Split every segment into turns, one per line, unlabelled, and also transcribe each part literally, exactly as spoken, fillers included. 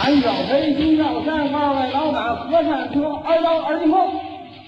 南绕北，西绕山，二外老马，河山车，二到二进后。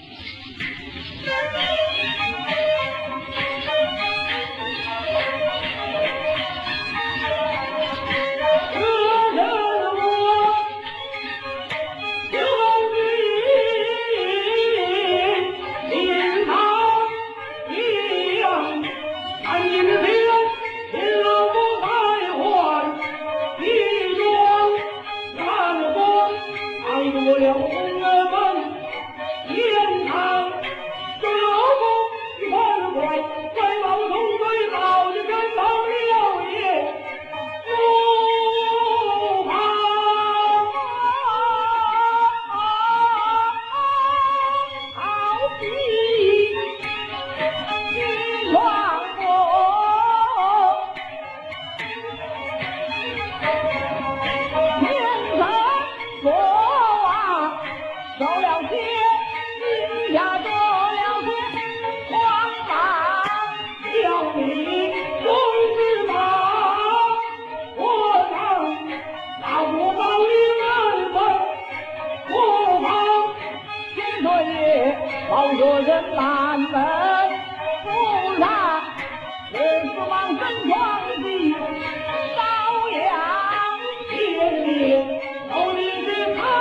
好多人满门不让，人死亡身床的羔羊天命，头里是他，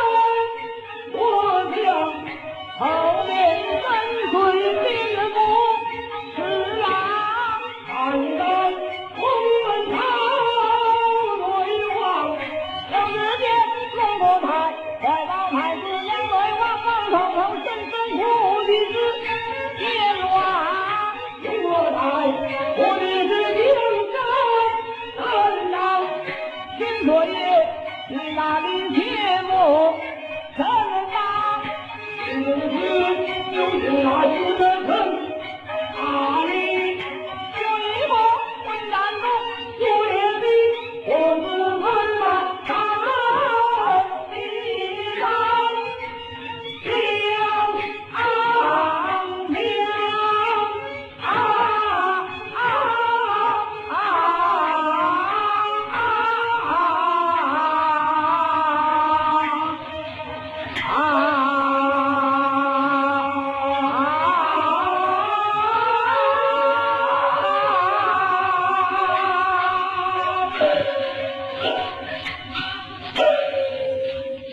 我将后面跟随兵部是郎，看到红门朝对望，小世界龙国台，快到太子两对王王头头神神。我的是阎王用我来，我的是江山难道天作业是那里切莫怎么就是就是那就是